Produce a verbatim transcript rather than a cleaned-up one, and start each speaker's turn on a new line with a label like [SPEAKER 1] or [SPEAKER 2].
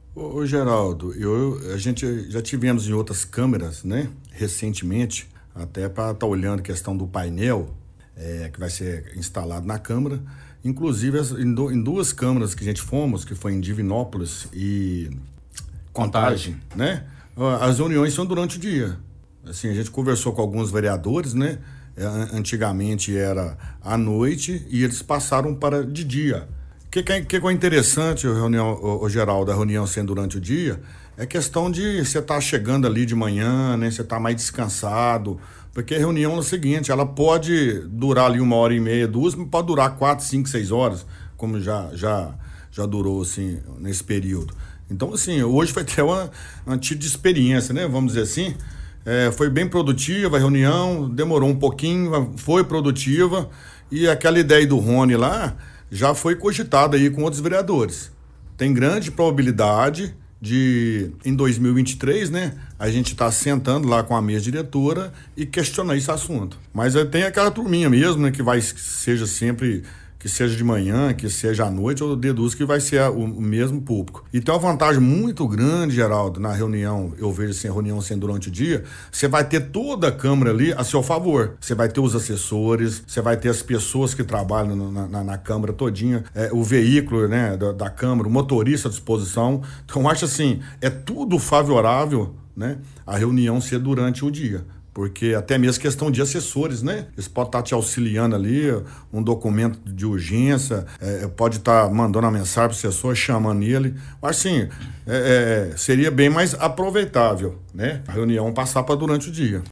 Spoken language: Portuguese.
[SPEAKER 1] Ô, ô, Geraldo, eu, a gente já tivemos em outras câmeras, né, recentemente, até para estar olhando a questão do painel é, que vai ser instalado na Câmara. Inclusive, as- em, du- em duas câmaras que a gente fomos, que foi em Divinópolis e
[SPEAKER 2] Contagem.
[SPEAKER 1] Contagem, né? Ah, As reuniões são durante o dia. Assim, a gente conversou com alguns vereadores, né? É, an- Antigamente era à noite e eles passaram para de dia. O que, que, é, que que é interessante, a reunião, o, o geral da reunião sendo durante o dia, é questão de você estar chegando ali de manhã, né? Você estar mais descansado. Porque a reunião é o seguinte, ela pode durar ali uma hora e meia, duas, mas pode durar quatro, cinco, seis horas, como já, já, já durou, assim, nesse período. Então, assim, hoje foi até uma, uma tipo de experiência, né? Vamos dizer assim. É, foi bem produtiva a reunião, demorou um pouquinho, mas foi produtiva. E aquela ideia do Rony lá já foi cogitada aí com outros vereadores. Tem grande probabilidade de, em dois mil e vinte e três, né, a gente estar sentando lá com a mesa diretora e questionar esse assunto. Mas eh, tem aquela turminha mesmo, né, que vai, seja sempre que seja de manhã, que seja à noite, eu deduzo que vai ser a- o, o mesmo público. E tem uma vantagem muito grande, Geraldo, na reunião, eu vejo assim, a reunião sendo durante o dia, você vai ter toda a Câmara ali a seu favor. Você vai ter os assessores, você vai ter as pessoas que trabalham no- na, na, na Câmara todinha, é, o veículo, né, da, da Câmara, o motorista à disposição. Então, eu acho assim, é tudo favorável, né, a reunião ser durante o dia. Porque até mesmo questão de assessores, né? Eles podem estar te auxiliando ali, um documento de urgência, é, pode estar mandando uma mensagem para o assessor, chamando ele. Mas assim, é, é, seria bem mais aproveitável, né? A reunião passar para durante o dia.